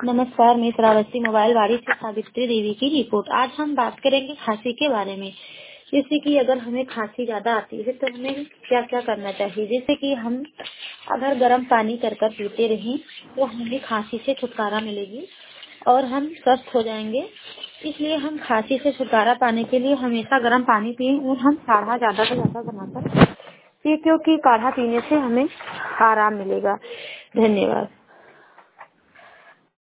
नमस्कार, मैं श्रावस्ती मोबाइल वाड़ी से सावित्री देवी की रिपोर्ट। आज हम बात करेंगे खांसी के बारे में। जैसे कि अगर हमें खांसी ज्यादा आती है तो हमें क्या क्या करना चाहिए। जैसे कि हम अगर गर्म पानी कर पीते रहें तो हमें खांसी से छुटकारा मिलेगी और हम स्वस्थ हो जाएंगे। इसलिए हम खांसी से छुटकारा पाने के लिए हमेशा गर्म पानी पिएं और हम काढ़ा ज्यादा से ज्यादा बनाकर पिए, क्योंकि काढ़ा पीने से हमें आराम मिलेगा। धन्यवाद।